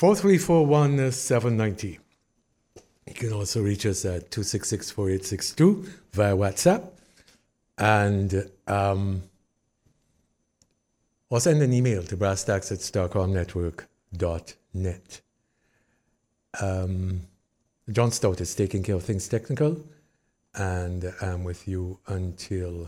4341790. You can also reach us at 266-4862 via WhatsApp. And or send an email to brasstacks@starcomnetwork.net. John Stout is taking care of things technical, and I'm with you until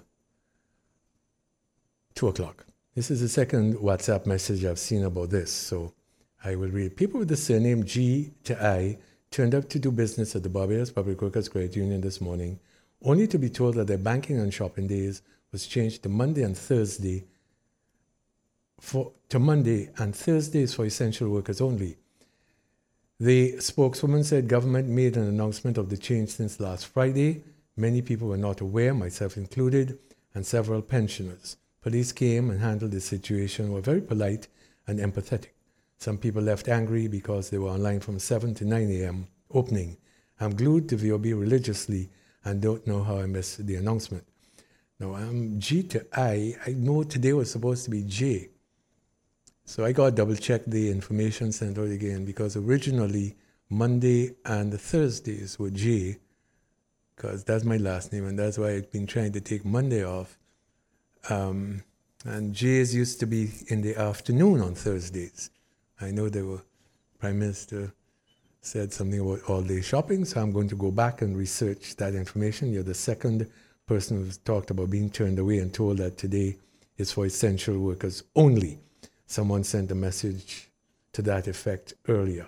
2 o'clock. This is the second WhatsApp message I've seen about this, so I will read. People with the surname G to I turned up to do business at the Barbados Public Workers Credit Union this morning, only to be told that their banking and shopping days was changed to Monday and Thursdays for essential workers only. The spokeswoman said government made an announcement of the change since last Friday. Many people were not aware, myself included, and several pensioners. Police came and handled the situation, were very polite and empathetic. Some people left angry because they were online from 7 to 9 a.m. opening. I'm glued to VOB religiously and don't know how I missed the announcement. Now, I'm G to I. I know today was supposed to be J. So I got to double check the information sent out again, because originally Monday and Thursdays were J, because that's my last name, and that's why I've been trying to take Monday off. And J's used to be in the afternoon on Thursdays. I know Prime Minister said something about all-day shopping, so I'm going to go back and research that information. You're the second person who's talked about being turned away and told that today is for essential workers only. Someone sent a message to that effect earlier.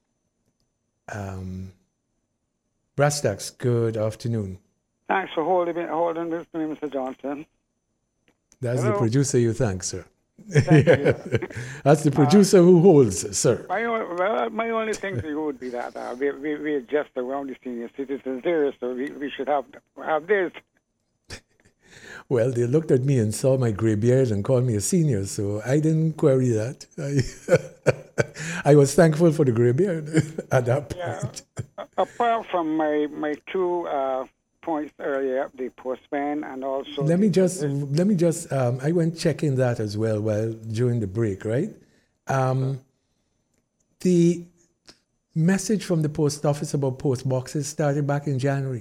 Brasstacks, good afternoon. Thanks for holding this to me, Mr. Johnson. That's Hello? The producer you thank, sir. Thank you. That's the producer who holds, sir. My only thing to you would be that we're just around the senior citizens here, so we should have this. Well, they looked at me and saw my gray beard and called me a senior, so I didn't query that. I was thankful for the gray beard at that point. Yeah. Apart from my two points earlier, the postman and also... Let me just. I went checking that as well during the break, right? The message from the post office about post boxes started back in January.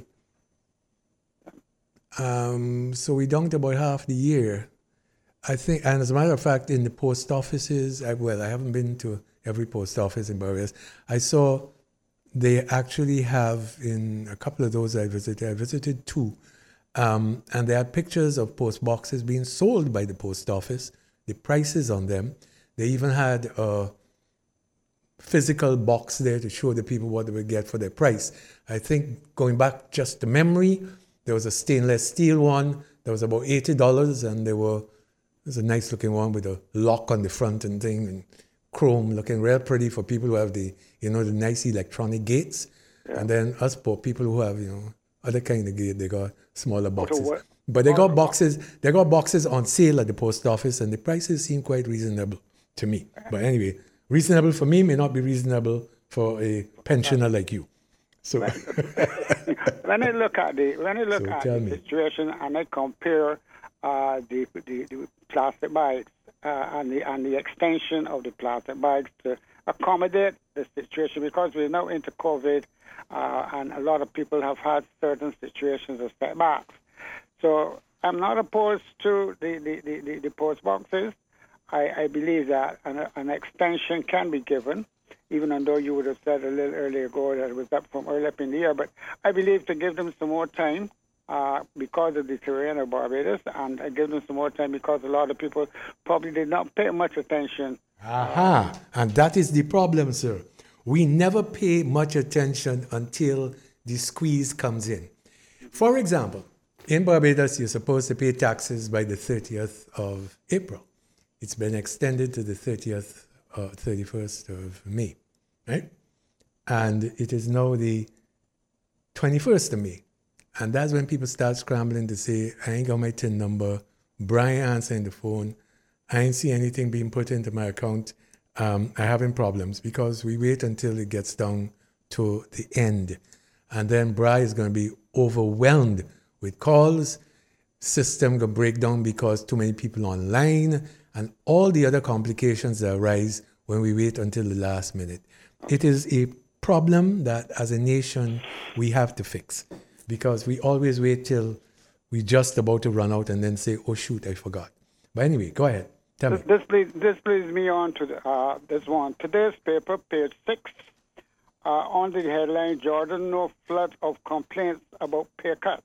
So we dunked about half the year, I think. And as a matter of fact, in the post offices, I haven't been to every post office in Barbados. I saw they actually have, in a couple of those I visited two, and they had pictures of post boxes being sold by the post office, the prices on them. They even had a physical box there to show the people what they would get for their price. I think, going back just to memory, there was a stainless steel one that was about $80, and there's a nice looking one with a lock on the front and thing, and chrome, looking real pretty for people who have the nice electronic gates. Yeah. And then us poor people who have, other kind of gate, they got smaller boxes. But they got boxes on sale at the post office, and the prices seem quite reasonable to me. But anyway, reasonable for me may not be reasonable for a pensioner like you. So when I look at the situation and I compare the plastic bags and the extension of the plastic bags to accommodate the situation, because we're now into COVID and a lot of people have had certain situations of setbacks. So I'm not opposed to the post boxes. I believe that an extension can be given, even though you would have said a little earlier ago that it was up from early up in the year. But I believe to give them some more time because of the terrain of Barbados, and I give them some more time because a lot of people probably did not pay much attention. And that is the problem, sir. We never pay much attention until the squeeze comes in. For example, in Barbados, you're supposed to pay taxes by the 30th of April. It's been extended to the 31st of May, right? And it is now the 21st of May. And that's when people start scrambling to say, I ain't got my TIN number, Brian answering the phone, I ain't see anything being put into my account, I'm having problems, because we wait until it gets down to the end. And then Brian is going to be overwhelmed with calls, system going to break down because too many people online, and all the other complications that arise when we wait until the last minute. It is a problem that as a nation we have to fix, because we always wait till we're just about to run out and then say, oh shoot, I forgot. But anyway, go ahead. Tell me. This leads me on to this one. Today's paper, page 6, on the headline, Jordan, no flood of complaints about pay cuts.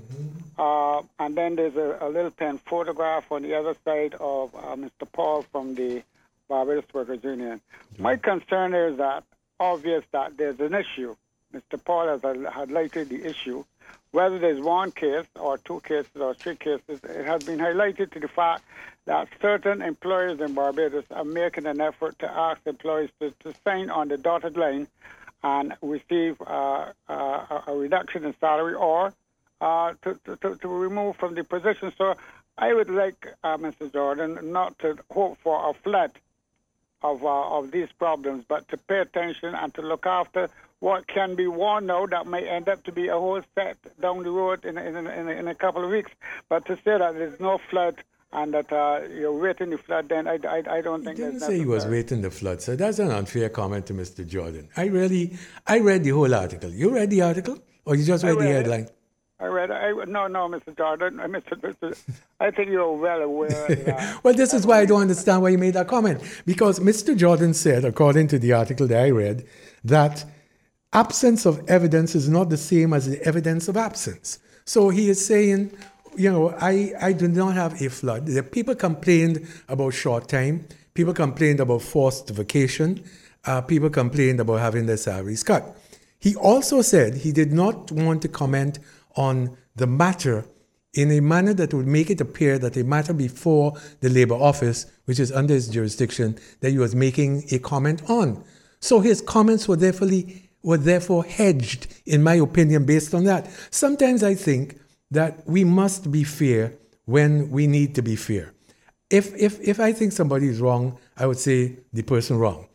And then there's a little pen photograph on the other side of Mr. Paul from the Barbados Workers Union. My concern is that obvious that there's an issue. Mr. Paul has highlighted the issue. Whether there's one case or two cases or three cases, it has been highlighted to the fact that certain employers in Barbados are making an effort to ask employees to sign on the dotted line and receive a reduction in salary or to remove from the position. So I would like, Mr. Jordan, not to hope for a flood of these problems, but to pay attention and to look after what can be worn now that may end up to be a whole set down the road in a couple of weeks. But to say that there's no flood and that you're waiting the flood, then I don't think that's necessary. He didn't say he was waiting the flood, so that's an unfair comment to Mr. Jordan. I read the whole article. You read the article, or you just read the headline? No, Mr. Jordan. I think you're well aware of that. Well, this is why I don't understand why you made that comment. Because Mr. Jordan said, according to the article that I read, that absence of evidence is not the same as the evidence of absence. So he is saying, I do not have a flood. The people complained about short time. People complained about forced vacation. People complained about having their salaries cut. He also said he did not want to comment on the matter in a manner that would make it appear that a matter before the Labour Office, which is under his jurisdiction, that he was making a comment on. So his comments were therefore hedged, in my opinion, based on that. Sometimes I think that we must be fair when we need to be fair. If I think somebody is wrong, I would say the person wrong.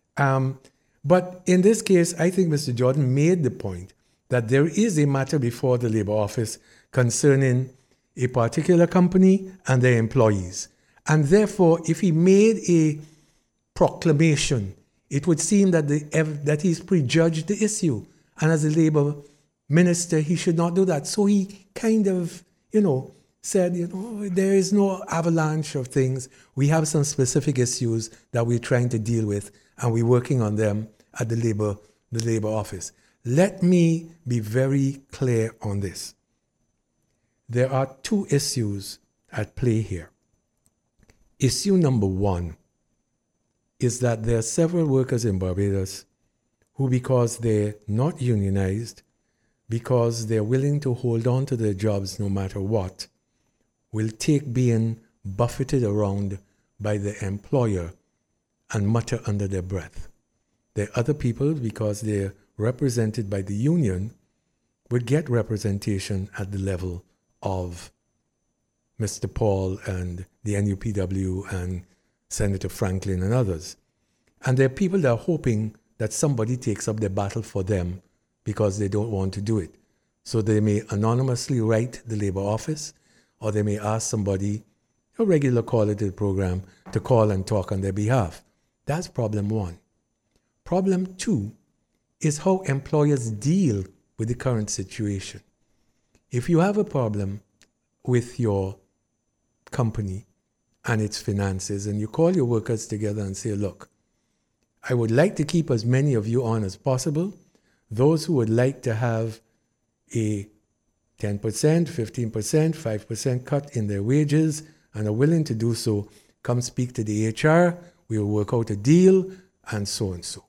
But in this case, I think Mr. Jordan made the point that there is a matter before the Labour Office concerning a particular company and their employees. And therefore, if he made a proclamation, it would seem that he's prejudged the issue. And as a Labour minister, he should not do that. So he kind of, said, there is no avalanche of things. We have some specific issues that we're trying to deal with, and we're working on them at the Labour Office. Let me be very clear on this. There are two issues at play here. Issue number one is that there are several workers in Barbados who, because they're not unionized, because they're willing to hold on to their jobs no matter what, will take being buffeted around by the employer and mutter under their breath. There are other people, because they're represented by the union, would get representation at the level of Mr. Paul and the NUPW and Senator Franklin and others. And there are people that are hoping that somebody takes up their battle for them because they don't want to do it. So they may anonymously write the Labour Office, or they may ask somebody, a regular caller to the program, to call and talk on their behalf. That's problem one. Problem two is how employers deal with the current situation. If you have a problem with your company and its finances, and you call your workers together and say, look, I would like to keep as many of you on as possible. Those who would like to have a 10%, 15%, 5% cut in their wages and are willing to do so, come speak to the HR, we will work out a deal, and so and so.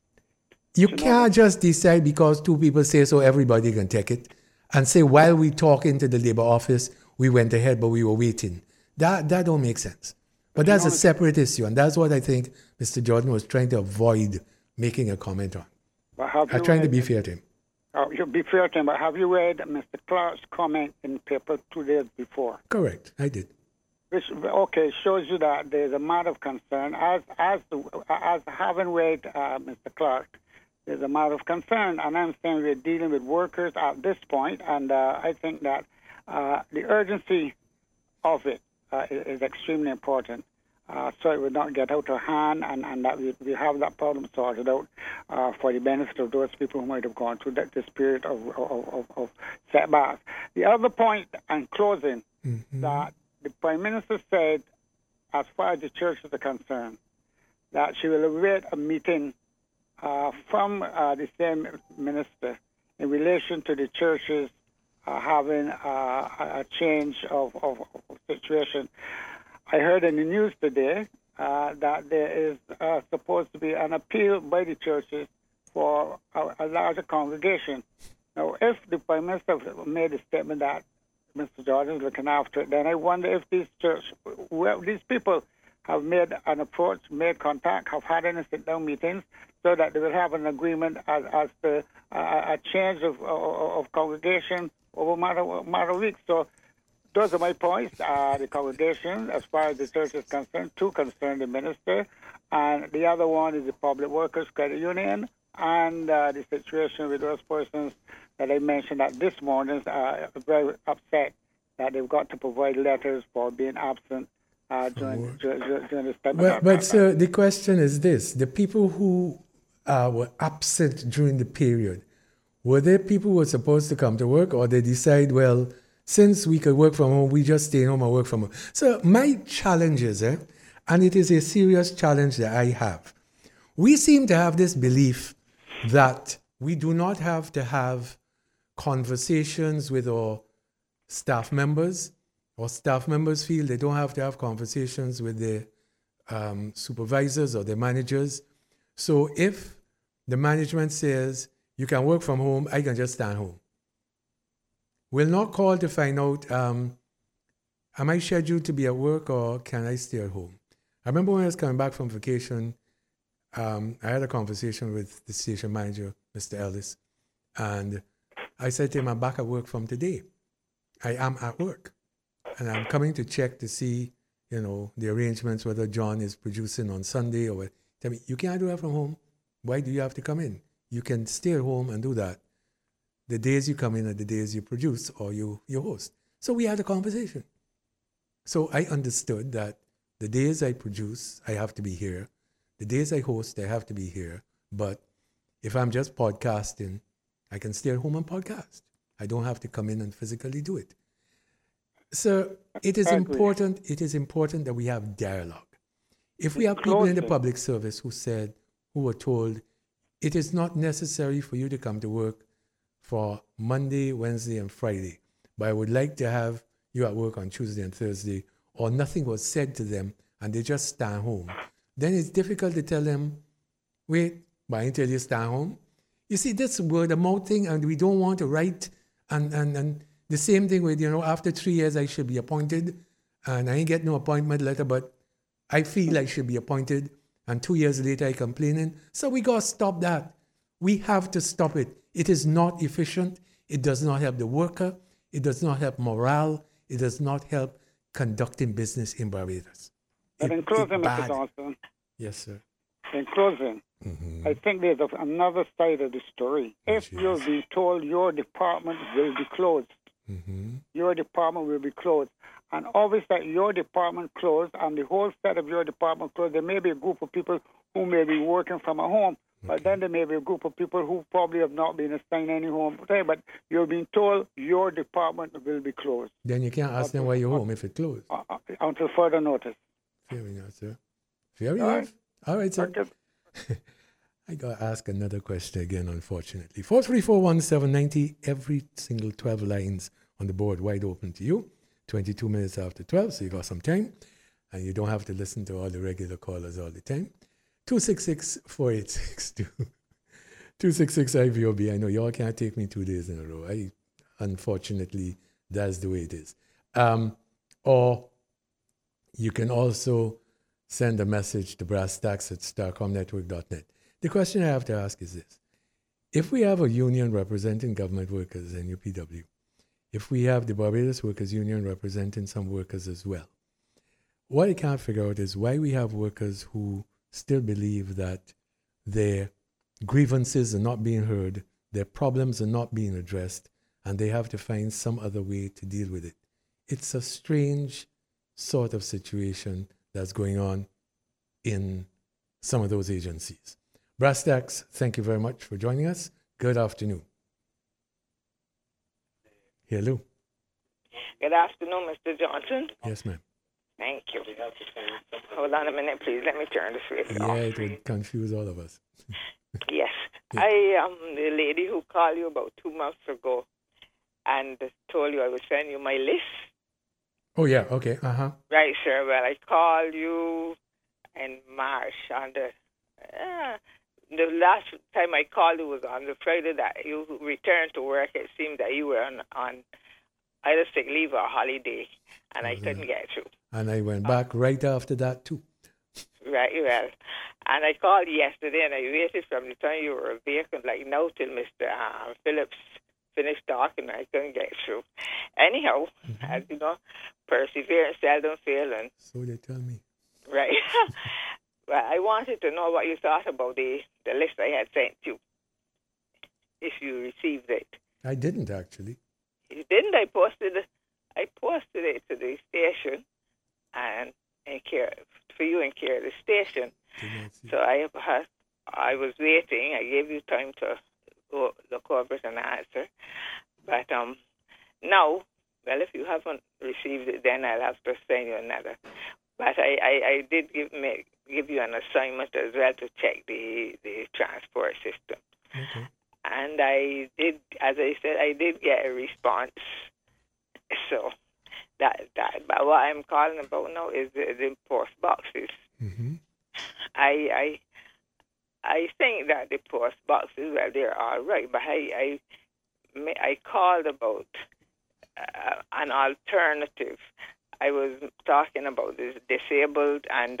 You can't just decide because two people say so, everybody can take it, and say while we talking to the Labour Office, we went ahead, but we were waiting. That don't make sense. But that's a separate issue, and that's what I think Mr. Jordan was trying to avoid making a comment on. I'm trying to be fair to him. You'll be fair to him, but have you read Mr. Clark's comment in the paper 2 days before? Correct, I did. Which, shows you that there's a matter of concern. As having read Mr. Clark, there's a matter of concern, and I'm saying we're dealing with workers at this point, and I think that the urgency of it is extremely important. so it would not get out of hand, and that we have that problem sorted out for the benefit of those people who might have gone through this period of setbacks. The other point, in closing, that the Prime Minister said, as far as the churches are concerned, that she will await a meeting from the same minister in relation to the churches having a change of situation. I heard in the news today that there is supposed to be an appeal by the churches for a larger congregation. Now, if the Prime Minister made a statement that Mr. Jordan is looking after it, then I wonder if these people have made an approach, made contact, have had any sit-down meetings, so that they will have an agreement as to a change of congregation over a matter of weeks. So those are my points. The congregation, as far as the church is concerned, to concern the minister, and the other one is the Public Workers Credit Union, and the situation with those persons that I mentioned that this morning are very upset that they've got to provide letters for being absent during this time. But sir, the question is this: the people who were absent during the period, were they people who were supposed to come to work, or they decide, well, since we could work from home, we just stay home and work from home? So my challenge is, and it is a serious challenge that I have, we seem to have this belief that we do not have to have conversations with our staff members, or staff members feel they don't have to have conversations with their supervisors or their managers. So if the management says, you can work from home, I can just stand home. We'll not call to find out, am I scheduled to be at work or can I stay at home? I remember when I was coming back from vacation, I had a conversation with the station manager, Mr. Ellis, and I said to him, I'm back at work from today. I am at work. And I'm coming to check to see, the arrangements, whether John is producing on Sunday or what. Tell me, you can't do that from home. Why do you have to come in? You can stay at home and do that. The days you come in are the days you produce or you host. So we had a conversation. So I understood that the days I produce, I have to be here. The days I host, I have to be here. But if I'm just podcasting, I can stay at home and podcast. I don't have to come in and physically do it. So it is important that we have dialogue. If we have people in the public service who were told, it is not necessary for you to come to work for Monday, Wednesday, and Friday, but I would like to have you at work on Tuesday and Thursday, or nothing was said to them and they just stand home, then it's difficult to tell them, wait, but until you stand home. You see, that's word of mouth thing, and we don't want to write, and the same thing with, after 3 years I should be appointed, and I ain't get no appointment letter, but I feel I should be appointed, and 2 years later I complaining. So we got to stop that. We have to stop it. It is not efficient. It does not help the worker. It does not help morale. It does not help conducting business in Barbados. But in closing, Mr. Johnson. Yes, sir. In closing, I think there's another side of the story. If you're being told your department will be closed, your department will be closed, and obviously your department closed and the whole set of your department closed, there may be a group of people who may be working from a home, but then there may be a group of people who probably have not been assigned any home today, but you're being told your department will be closed. Then you can't ask them why you're home if it's closed. Until further notice. Fair enough, sir. Fair enough. All right, sir. I got to ask another question again, unfortunately. 434-1790, every single 12 lines on the board wide open to you. 22 minutes after 12, so you got some time. And you don't have to listen to all the regular callers all the time. 266-4862. 266-IVOB. I know y'all can't take me 2 days in a row. Unfortunately, that's the way it is. Or you can also send a message to brasstacks@starcomnetwork.net. The question I have to ask is this. If we have a union representing government workers in UPW, if we have the Barbados Workers Union representing some workers as well, what I can't figure out is why we have workers who still believe that their grievances are not being heard, their problems are not being addressed, and they have to find some other way to deal with it. It's a strange sort of situation that's going on in some of those agencies. Brass Tacks, thank you very much for joining us. Good afternoon. Hello. Good afternoon, Mr. Johnson. Yes, ma'am. Thank you. Hold on a minute, please. Let me turn this radio off. Yeah, it would confuse all of us. Yes. Yeah. I am the lady who called you about 2 months ago and told you I would send you my list. Oh, yeah, okay, uh-huh. Right, sir. Well, I called you in March on the last time I called you was on the Friday that you returned to work. It seemed that you were on either sick leave or holiday, and I couldn't get through. And I went back right after that, too. Right, well. And I called yesterday, and I waited from the time you were vacant, like now, till Mr. Phillips finished talking. I couldn't get through. Anyhow, as you know, perseverance seldom fails. And so they tell me. right. Well, I wanted to know what you thought about the list I had sent you, if you received it. I didn't, actually. You didn't? I posted it to the station and for you in care of the station. So I was waiting. I gave you time to go look over it and answer. But now, well, if you haven't received it, then I'll have to send you another. But I did give you an assignment as well to check the transport system. Okay. And I did, as I said, I did get a response. So that. But what I'm calling about now is the post boxes. Mm-hmm. I think that the post boxes, well, they're all right. But I called about an alternative. I was talking about the disabled and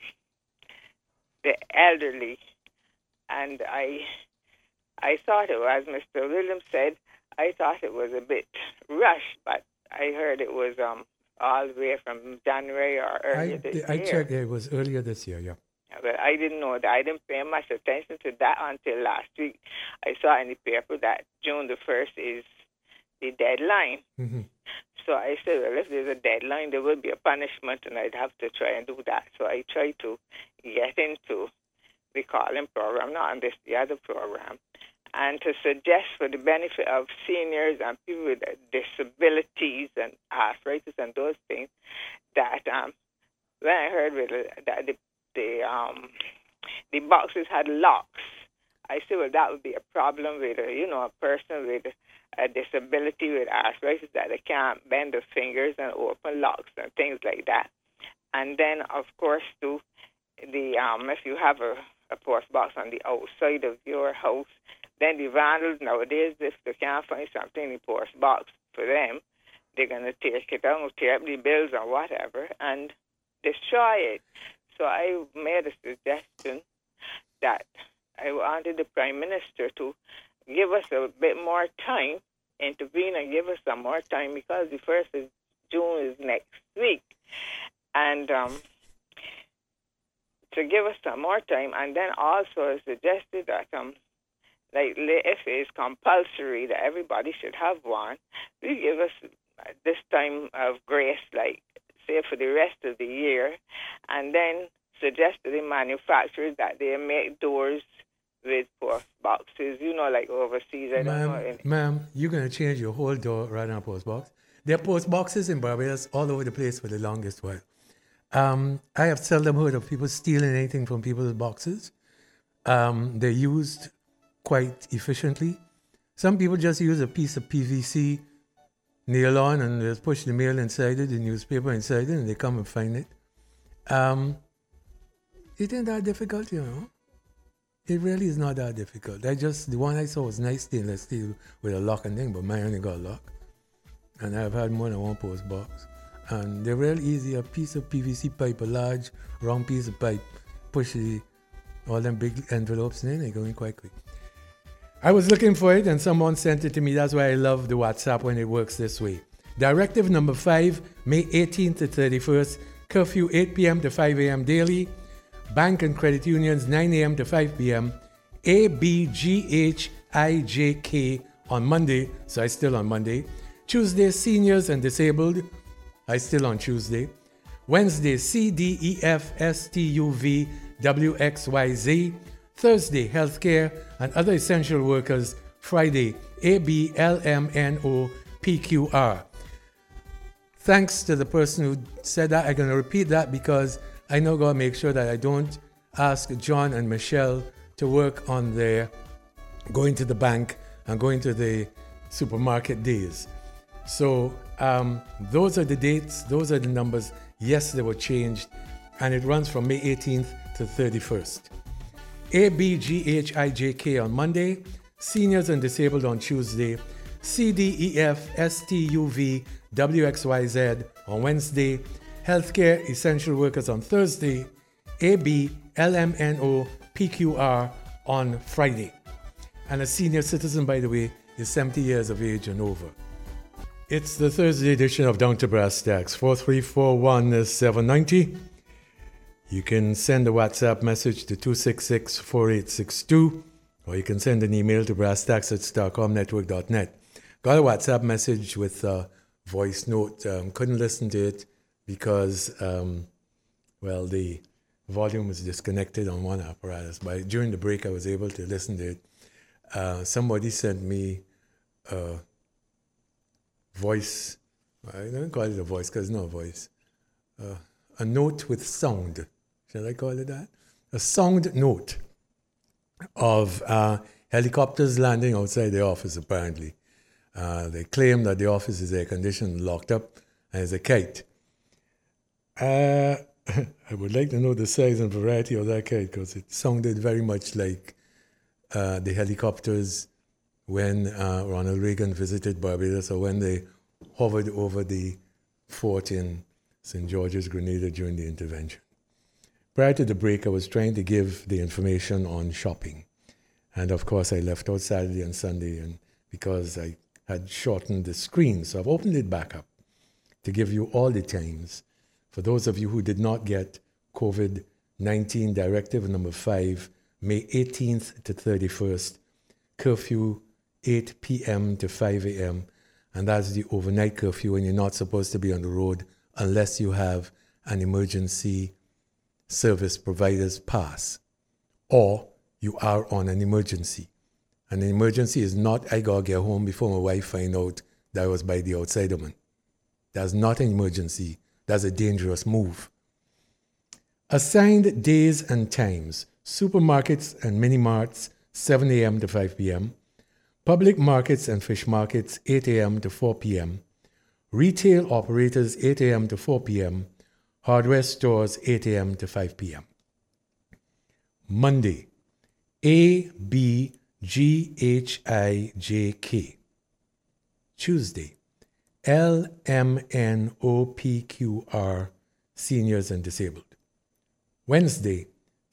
the elderly, and I thought it was, Mr. Williams said, I thought it was a bit rushed, but I heard it was all the way from January or earlier this year. I checked, it was earlier this year, yeah. But I didn't know that. I didn't pay much attention to that until last week. I saw in the paper that June the 1st is the deadline. Mm-hmm. So I said, well, if there's a deadline, there will be a punishment, and I'd have to try and do that. So I tried to get into the calling program, not on the other program, and to suggest for the benefit of seniors and people with disabilities and arthritis and those things, that when I heard that the boxes had locks, I said, well, that would be a problem with a person with a disability with arthritis, that they can't bend their fingers and open locks and things like that. And then, of course, too, if you have a post box on the outside of your house, then the vandals nowadays, if they can't find something in the post box for them, they're going to take it down, tear up the bills or whatever, and destroy it. So I made a suggestion that I wanted the Prime Minister to give us a bit more time, intervene and give us some more time, because the 1st of June is next week. And to give us some more time, and then also suggested that if it's compulsory that everybody should have one, we give us this time of grace, like say for the rest of the year, and then suggest to the manufacturers that they make doors with post boxes, like overseas. I don't know. Ma'am, you're going to change your whole door right now, post box. There are post boxes in Barbados all over the place for the longest while. I have seldom heard of people stealing anything from people's boxes. They're used quite efficiently. Some people just use a piece of PVC, nail on, and just push the mail inside it, the newspaper inside it, and they come and find it. It ain't that difficult, It really is not that difficult. The one I saw was nice stainless steel with a lock and thing, but mine only got a lock. And I've had more than one post box. And they're real easy. A piece of PVC pipe, a large round piece of pipe, push all them big envelopes in, they go in quite quick. I was looking for it and someone sent it to me. That's why I love the WhatsApp when it works this way. Directive number 5, May 18th to 31st, curfew 8 p.m. to 5 a.m. daily. Bank and credit unions 9 a.m. to 5 p.m. ABGHIJK on Monday, so I still on Monday. Tuesday, seniors and disabled, I still on Tuesday. Wednesday, CDEFSTUVWXYZ. Thursday, healthcare and other essential workers. Friday, ABLMNOPQR. Thanks to the person who said that. I'm going to repeat that because I know got to make sure that I don't ask John and Michelle to work on their going to the bank and going to the supermarket days. So those are the dates, those are the numbers. Yes, they were changed, and it runs from May 18th to 31st. ABGHIJK on Monday, seniors and disabled on Tuesday, CDEFSTUVWXYZ on Wednesday, healthcare essential workers on Thursday, ABLMNOPQR on Friday. And a senior citizen, by the way, is 70 years of age and over. It's the Thursday edition of Down to Brass Tacks, 4341-790. You can send a WhatsApp message to 266-4862, or you can send an email to brasstacks@starcomnetwork.net. Got a WhatsApp message with a voice note. Couldn't listen to it because, the volume was disconnected on one apparatus. But during the break, I was able to listen to it. Somebody sent me a voice. I don't call it a voice because it's not a voice. A note with sound. Shall I call it that? A sound note of helicopters landing outside the office, apparently. They claim that the office is air-conditioned, locked up, and is a kite. I would like to know the size and variety of that kite because it sounded very much like the helicopters when Ronald Reagan visited Barbados, or when they hovered over the fort in St. George's, Grenada during the intervention. Prior to the break, I was trying to give the information on shopping. And of course, I left out Saturday and Sunday, and because I had shortened the screen. So I've opened it back up to give you all the times. For those of you who did not get COVID-19 Directive number 5, May 18th to 31st, curfew 8 p.m. to 5 a.m., and that's the overnight curfew, and you're not supposed to be on the road unless you have an emergency service provider's pass, or you are on an emergency. And an emergency is not, I gotta get home before my wife find out that I was by the outside woman. That's not an emergency. That's a dangerous move. Assigned days and times. Supermarkets and mini-marts, 7 a.m. to 5 p.m. Public markets and fish markets, 8 a.m. to 4 p.m. Retail operators, 8 a.m. to 4 p.m. Hardware stores, 8 a.m. to 5 p.m. Monday, ABGHIJK. Tuesday, LMNOPQR, seniors and disabled. Wednesday,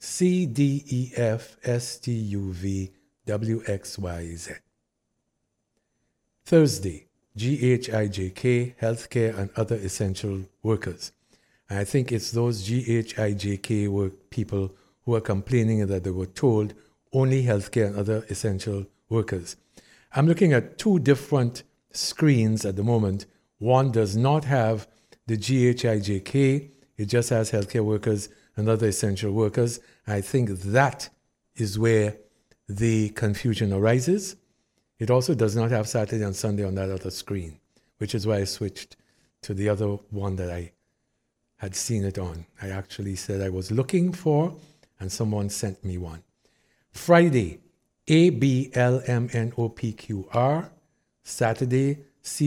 CDEFSTUVWXYZ. Thursday, GHIJK, healthcare and other essential workers. And I think it's those GHIJK work people who are complaining that they were told only healthcare and other essential workers. I'm looking at two different screens at the moment. One does not have the GHIJK, it just has healthcare workers and other essential workers. I think that is where the confusion arises. It also does not have Saturday and Sunday on that other screen, which is why I switched to the other one that I had seen it on. I actually said I was looking for, and someone sent me one. Friday, ABLMNOPQR. Saturday,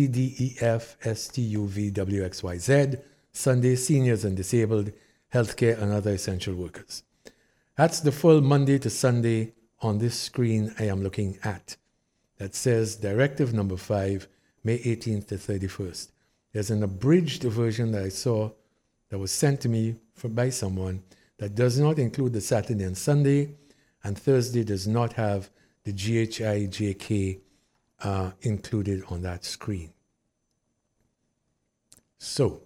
CDEFSTUVWXYZ. Sunday, seniors and disabled, healthcare and other essential workers. That's the full Monday to Sunday on this screen I am looking at. That says Directive number 5, May 18th to 31st. There's an abridged version that I saw that was sent to me by someone that does not include the Saturday and Sunday, and Thursday does not have the GHIJK included on that screen. So,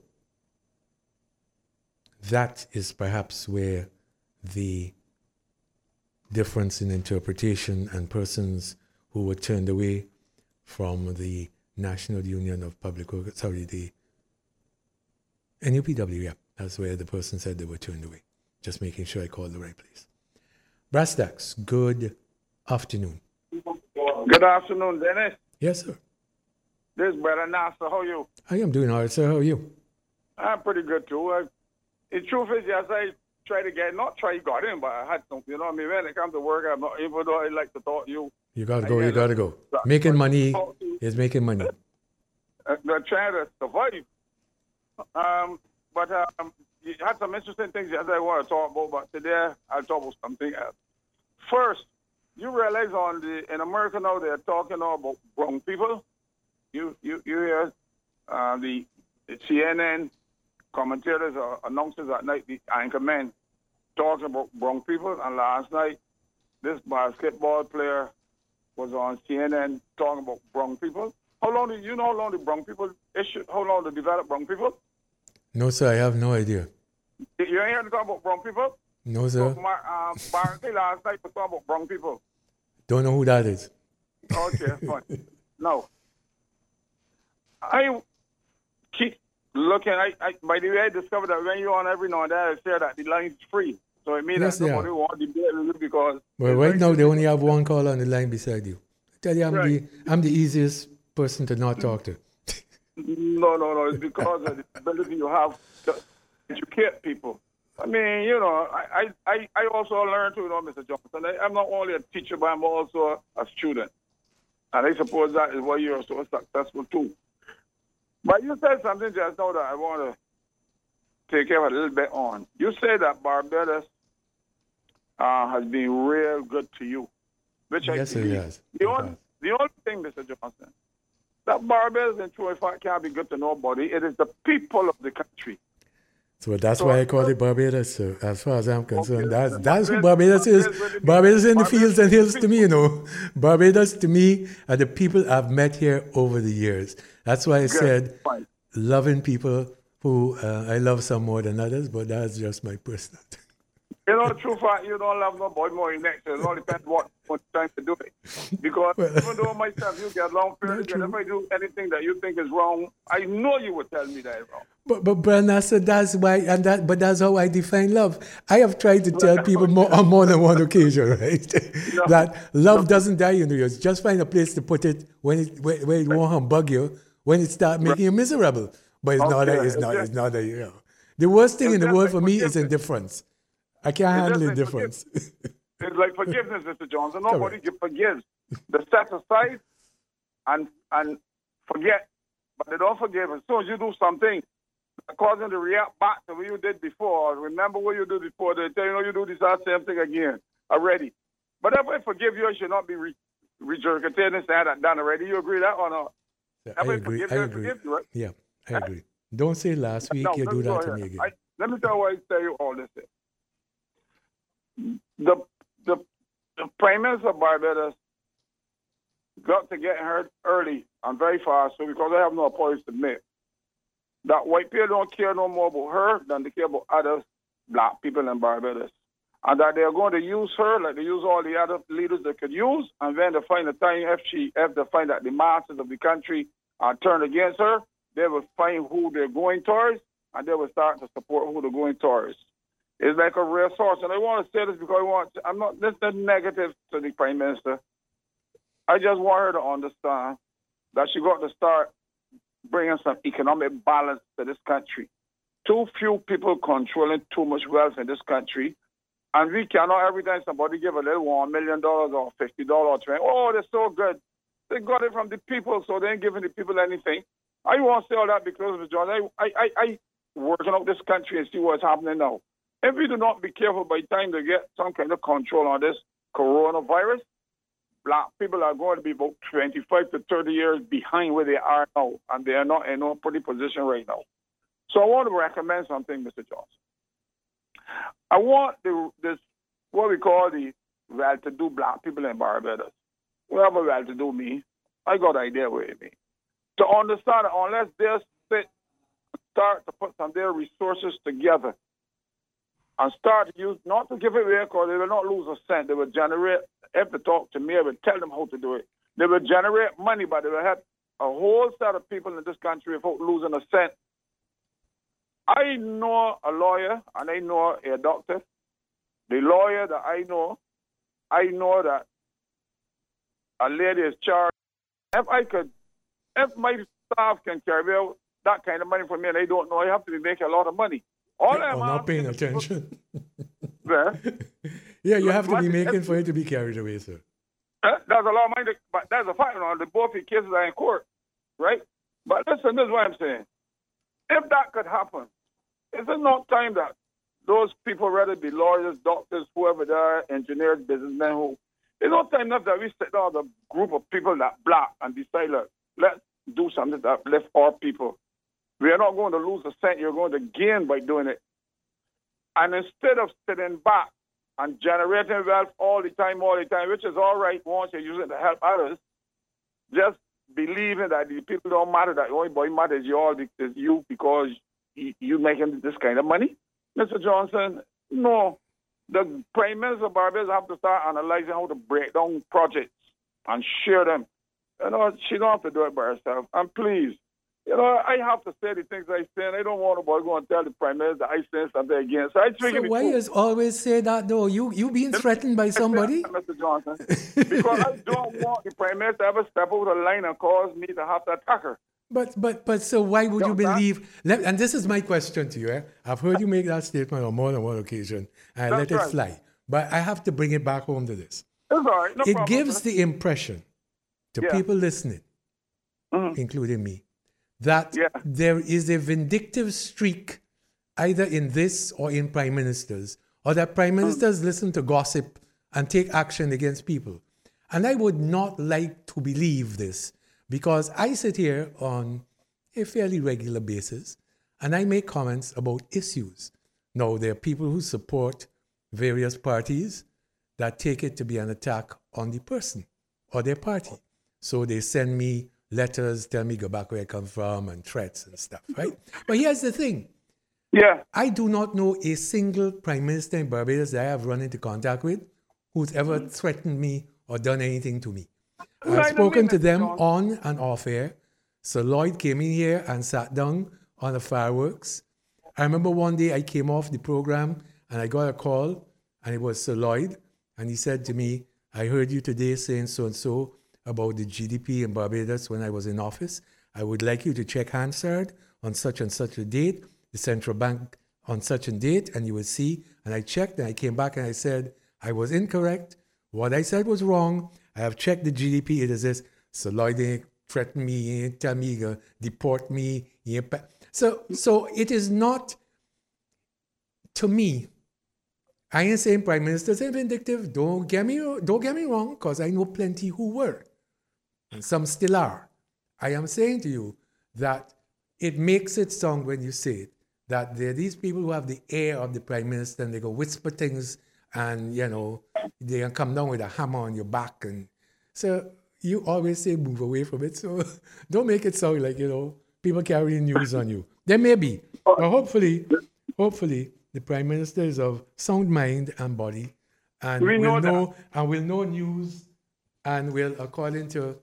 that is perhaps where the difference in interpretation and persons who were turned away from the National Union of Public Workers, the NUPW, That's where the person said they were turned away. Just making sure I called the right place. Brass Tacks, good afternoon. Good afternoon, Dennis. Yes, sir. This is Brother Nasser. How are you? I am doing all right, sir. How are you? I'm pretty good, too. The truth is, yes, I got in, but I had something. You know what I mean? When it comes to work, I'm not, even though I like to talk to you. You got to go. Making money is making money. They're trying to survive. But you had some interesting things yes, I want to talk about, but today I'll talk about something else. First, you realize in America now they're talking about brown people. You hear the CNN commentators or announcers at night, the anchormen, talking about brown people. And last night, this basketball player was on CNN talking about brown people. How long the brown people issue? How long to develop brown people? No, sir, I have no idea. You ain't heard to talk about brown people? No, sir. So Barnsley last night was talking about brown people. Don't know who that is. Okay, fine. No. I keep looking. By the way, I discovered that when you're on every now and then, I say that the line's free. So it means that somebody wants to debate with you because... Well, right now, they only have one caller on the line beside you. I tell you, I'm the easiest person to not talk to. No. It's because of the ability you have to educate people. I mean, I also learned too, Mr. Johnson. I'm not only a teacher, but I'm also a student. And I suppose that is why you're so successful too. But you said something just now that I want to take care of a little bit on. You said that Barbados has been real good to you, which yes, it has. The only thing, Mr. Johnson, that Barbados in true fact can't be good to nobody. It is the people of the country. So that's why I call it Barbados, sir. As far as I'm concerned, that's who Barbados is. Barbados in the fields and hills to me, Barbados to me are the people I've met here over the years. That's why I said loving people who I love some more than others, but that's just my personal thing. True fact, you don't love nobody more in next. It all depends what time to do it. Because even though myself, you get long periods, and if I do anything that you think is wrong, I know you would tell me that is wrong. But Brother, so that's why, but that's how I define love. I have tried to tell people on more than one occasion, right? That love doesn't die, You just find a place to put it when it won't humbug you, when it starts making you miserable. But it's not that. The worst thing in the world for me is indifference. I can't handle indifference. It's like forgiveness, Mr. Johnson. Nobody forgives. They set aside and forget, but they don't forgive. As soon as you do something, cause them to react back to what you did before. Remember what you did before. They tell you, you do this same thing again already. But if I forgive you, I should not be regurgitating and saying that done already. You agree that or not? Yeah, I agree. Forgive you, right? Yeah, I agree. Don't say last week you do that to me again. Let me tell you why I tell you all this. The Prime Minister of Barbados got to get her early and very fast, so because I have no apologies to make. That white people don't care no more about her than they care about other black people in Barbados. And that they're going to use her like they use all the other leaders they could use, and then to find the time if they find that the masses of the country are turned against her, they will find who they're going towards, and they will start to support who they're going towards. It's like a real source. And I want to say this because I'm not listening negative to the Prime Minister. I just want her to understand that she got to start bringing some economic balance to this country. Too few people controlling too much wealth in this country. And we cannot, every time somebody give a little $1 million or $50 or $20, oh, they're so good. They got it from the people, so they ain't giving the people anything. I won't say all that because, Mr. John, I working out this country and see what's happening now. If we do not be careful by the time they get some kind of control on this coronavirus, black people are going to be about 25 to 30 years behind where they are now, and they are not in a pretty position right now. So I want to recommend something, Mr. Johnson. I want this, what we call the well-to-do black people in Barbados. Whoever well-to-do me, I got an idea with me. To understand that unless they start to put some of their resources together, and start to use, not to give it away because they will not lose a cent. They will generate, if they talk to me, I will tell them how to do it. They will generate money, but they will help a whole set of people in this country without losing a cent. I know a lawyer and I know a doctor. The lawyer that I know that a lady is charged. If my staff can carry out that kind of money for me and I don't know, I have to be making a lot of money. Or not paying attention. Yeah, you have to be making for it to be carried away, sir. There's a lot of money, but that's a fact. The both the cases are in court, right? But listen, this is what I'm saying. If that could happen, is it not time that those people, whether it be lawyers, doctors, whoever they are, engineers, businessmen, it's not time enough that we sit down with a group of people that black and decide, let's do something that uplift our people. We are not going to lose a cent. You're going to gain by doing it. And instead of sitting back and generating wealth all the time, which is all right once you're using it to help others, just believing that the people don't matter, that the only boy matters is you because you making this kind of money. Mr. Johnson, no. The Prime Minister of Barbados have to start analyzing how to break down projects and share them. She don't have to do it by herself. And please, I have to say the things I say, and I don't want to go and tell the Prime Minister I say something again. So why you always say that, though? You being threatened by somebody? Mr. Johnson, because I don't want the Prime Minister to ever step over the line and cause me to have to attack her. But so why would you believe? And this is my question to you. I've heard you make that statement on more than one occasion, and I let it fly. But I have to bring it back home to this. It's all right. No problem, gives the impression to people listening, including me, that there is a vindictive streak either in this or in prime ministers, or that prime ministers listen to gossip and take action against people. And I would not like to believe this, because I sit here on a fairly regular basis and I make comments about issues. Now, there are people who support various parties that take it to be an attack on the person or their party. So they send me letters, tell me go back where I come from, and threats and stuff, right? But here's the thing. Yeah. I do not know a single prime minister in Barbados that I have run into contact with who's ever threatened me or done anything to me. I've spoken to them on and off air. Sir Lloyd came in here and sat down on the fireworks. I remember one day I came off the program and I got a call, and it was Sir Lloyd, and he said to me, I heard you today saying so-and-so about the GDP in Barbados when I was in office. I would like you to check Hansard on such and such a date, the central bank on such a date, and you will see. And I checked, and I came back and I said, I was incorrect. What I said was wrong. I have checked the GDP. It is this. So Lloyd threatened me, tell me, deport me. So it is not, to me, I ain't saying prime ministers are vindictive. Don't get me wrong, because I know plenty who were, and some still are. I am saying to you that it makes it sound when you say it that there are these people who have the air of the prime minister, and they go whisper things, and they can come down with a hammer on your back, and so you always say move away from it. So don't make it sound like people carrying news on you. There may be, but hopefully. The Prime Minister is of sound mind and body, and will know news, and will, according to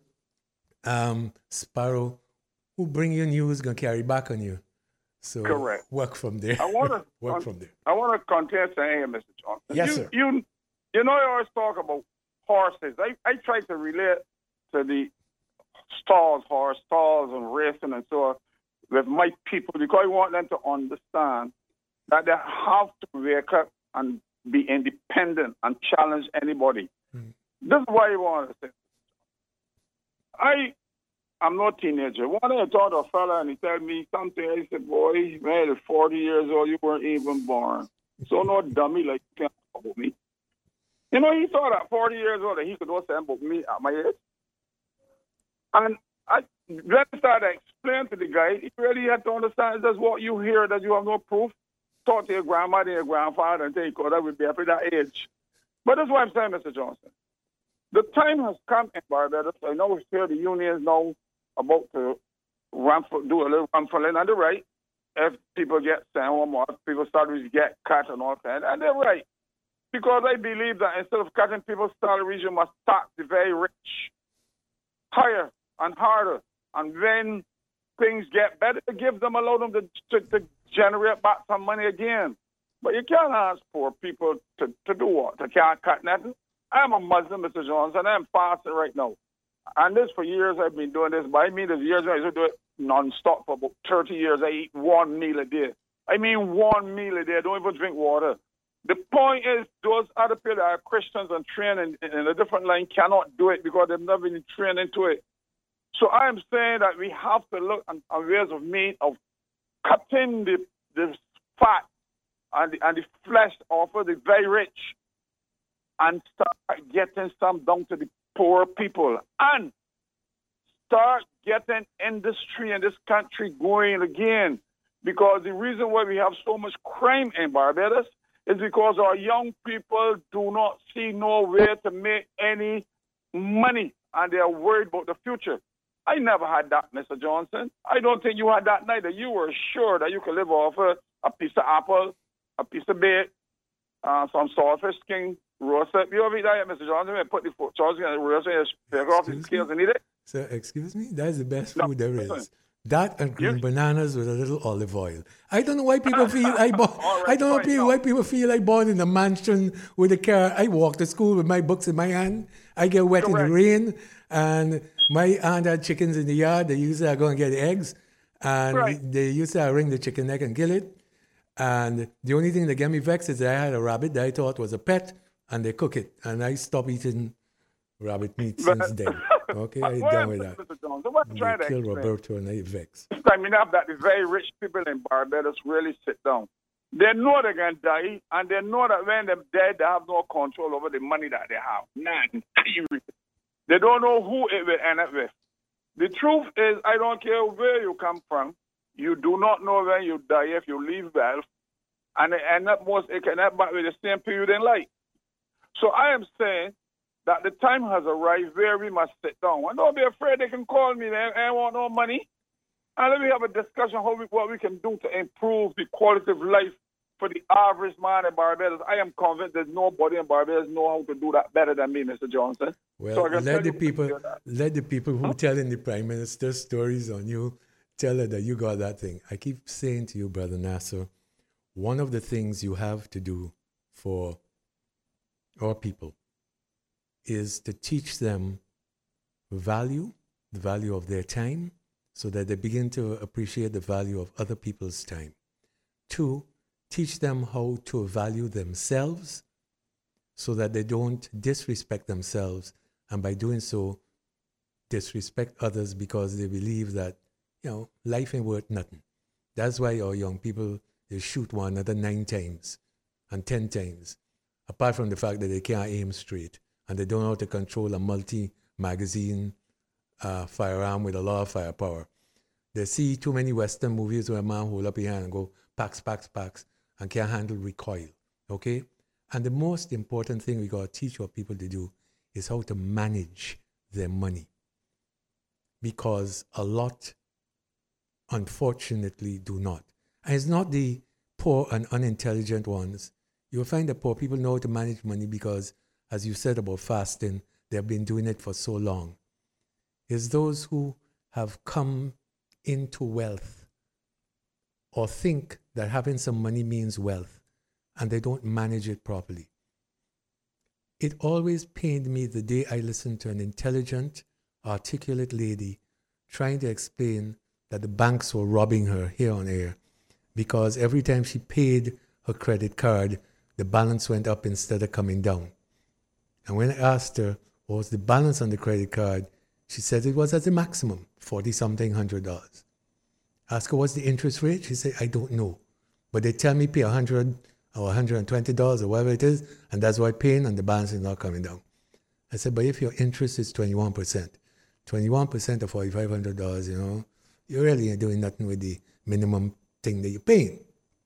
Sparrow, who bring you news, gonna carry back on you. So correct. Work from there. I want to contest here, Mr. Johnson. Yes, sir. You always talk about horses. I try to relate to the horse stalls and racing and so on with my people, because I want them to understand that they have to wake up and be independent and challenge anybody. This is why I want to say. I'm not a teenager. One day I talked to a fella and he told me something. I said, boy, man, you're 40 years old, you weren't even born. So no dummy like you can't talk about me. He thought at 40 years old that he could do something about me at my age. And when I started to explain to the guy, he really had to understand that's what you hear, that you have no proof. Talk to your grandmother and your grandfather and think, oh, that would be up at that age. But that's what I'm saying, Mr. Johnson. The time has come in Barbados. I know we hear the unions now about to do a little run for land, and they're right. If people get sent home or if people salaries get cut and all that, and they're right. Because I believe that instead of cutting people's salaries, you must tax the very rich higher and harder. And when things get better, allow them to generate back some money again. But you can't ask poor people to do what? They can't cut nothing. I'm a Muslim, Mr. Johnson. I'm fasting right now. And this for years I've been doing this. But I mean, there's years I used to do it non-stop for about 30 years. I eat one meal a day. I mean, one meal a day. I don't even drink water. The point is, those other people that are Christians and trained in a different line cannot do it because they've never been trained into it. So I'm saying that we have to look on ways of cutting the fat and the flesh off of the very rich and start getting some down to the poor people and start getting industry in this country going again. Because the reason why we have so much crime in Barbados is because our young people do not see no way to make any money and they are worried about the future. I never had that, Mr. Johnson. I don't think you had that neither. You were sure that you could live off a piece of apple, a piece of bait, some saltfish skin, roast it. You ever eat that, Mr. Johnson? I put the saltfish and roast it, take off the scales and eat it. Sir, excuse me? That's the best food there is. That and green bananas with a little olive oil. I don't know why people feel why people feel I born in a mansion with a car. I walk to school with my books in my hand. I get wet in the rain, and my aunt had chickens in the yard. They used to go and get eggs, and they used to wring the chicken neck and kill it. And the only thing that got me vexed is that I had a rabbit that I thought was a pet, and they cook it, and I stopped eating rabbit meat since then. Okay, I'm done with that. They kill Roberto and I vex. I mean, that the very rich people in Barbados really sit down. They know they're going to die, and they know that when they're dead, they have no control over the money that they have. None. They don't know who it will end up with. The truth is, I don't care where you come from, you do not know when you die if you leave wealth, and it can end up back with the same period in life. So I am saying that the time has arrived where we must sit down. And don't be afraid, they can call me, they want no money. And let me have a discussion what we can do to improve the quality of life for the average man in Barbados. I am convinced there's nobody in Barbados know how to do that better than me, Mr. Johnson. Well, so let the people who telling the Prime Minister stories on you tell her that you got that thing. I keep saying to you, Brother Nasser, one of the things you have to do for our people is to teach them the value of their time, so that they begin to appreciate the value of other people's time. 2, teach them how to value themselves so that they don't disrespect themselves, and by doing so, disrespect others because they believe that, life ain't worth nothing. That's why our young people, they shoot one another 9 times and 10 times, apart from the fact that they can't aim straight. And they don't know how to control a multi-magazine firearm with a lot of firepower. They see too many Western movies where a man hold up his hand and go, packs, and can't handle recoil, okay? And the most important thing we got to teach our people to do is how to manage their money. Because a lot, unfortunately, do not. And it's not the poor and unintelligent ones. You'll find that poor people know how to manage money because, as you said about fasting, they've been doing it for so long. It's those who have come into wealth or think that having some money means wealth, and they don't manage it properly. It always pained me the day I listened to an intelligent, articulate lady trying to explain that the banks were robbing her here on air because every time she paid her credit card, the balance went up instead of coming down. And when I asked her what was the balance on the credit card, she said it was at the maximum, $40-something, $100. Ask her what's the interest rate? She said, I don't know. But they tell me pay $100 or $120 or whatever it is, and that's why I'm paying and the balance is not coming down. I said, but if your interest is 21%, 21% of $4,500, you really ain't doing nothing with the minimum thing that you're paying.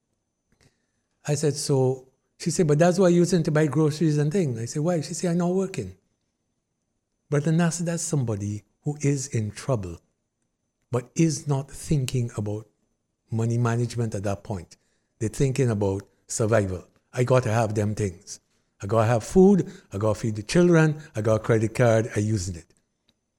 I said, so, she said, but that's why you're using to buy groceries and things. I said, why? She said, I'm not working. Brother Nasser, that's somebody who is in trouble, but is not thinking about money management at that point. They're thinking about survival. I got to have them things. I got to have food. I got to feed the children. I got a credit card. I'm using it.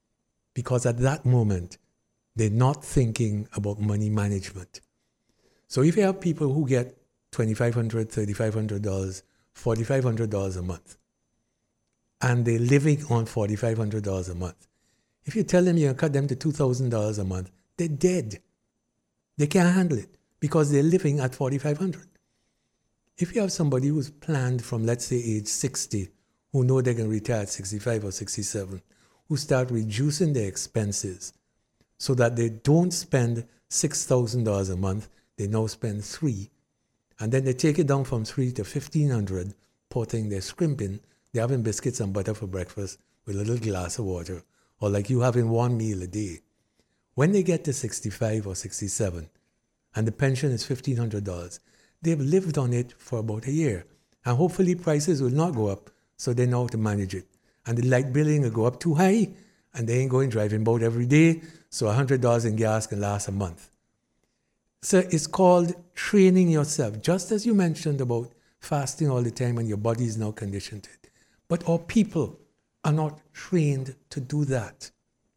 Because at that moment, they're not thinking about money management. So if you have people who get $2,500, $3,500, $4,500 a month, and they're living on $4,500 a month, if you tell them you're going to cut them to $2,000 a month, they're dead. They can't handle it because they're living at $4,500. If you have somebody who's planned from, let's say, age 60, who know they're going to retire at 65 or 67, who start reducing their expenses so that they don't spend $6,000 a month, they now spend $3,000. And then they take it down from $3,000 to $1,500, poor thing, they're scrimping. They're having biscuits and butter for breakfast with a little glass of water, or like you having one meal a day. When they get to 65 or 67, and the pension is $1,500, they've lived on it for about a year. And hopefully prices will not go up, so they know how to manage it. And the light billing will go up too high, and they ain't going driving boat every day, so $100 in gas can last a month. So it's called training yourself, just as you mentioned about fasting all the time and your body is now conditioned to it. But our people are not trained to do that.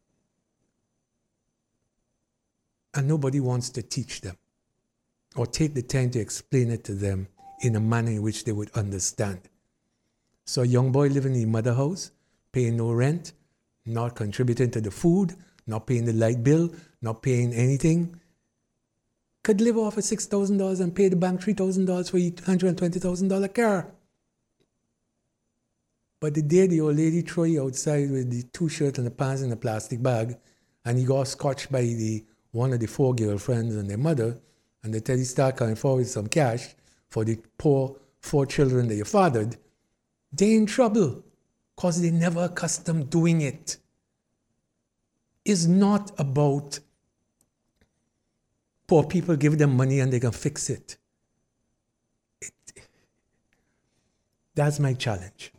And nobody wants to teach them or take the time to explain it to them in a manner in which they would understand. So a young boy living in the mother house, paying no rent, not contributing to the food, not paying the light bill, not paying anything, could live off of $6,000 and pay the bank $3,000 for a $120,000 car. But the day the old lady throw you outside with the 2 shirts and the pants in a plastic bag, and you got scotched by one of the 4 girlfriends and their mother, and they tell you start coming forward with some cash for the poor 4 children that you fathered, they're in trouble because they never accustomed doing it. It's not about poor people give them money and they can fix it. That's my challenge.